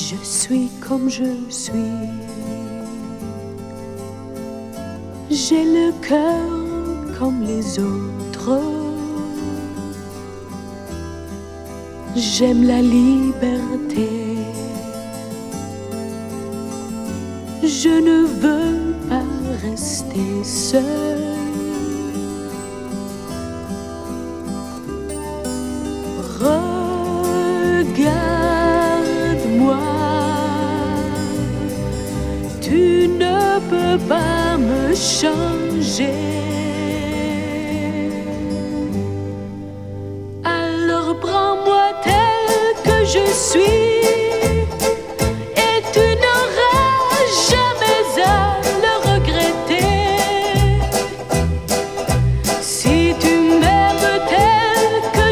Je suis comme je suis. J'ai le cœur comme les autres. J'aime la liberté. Je ne veux pas rester seule. Regarde-moi, tu ne peux pas me changer. Alors prends-moi tel que je suis.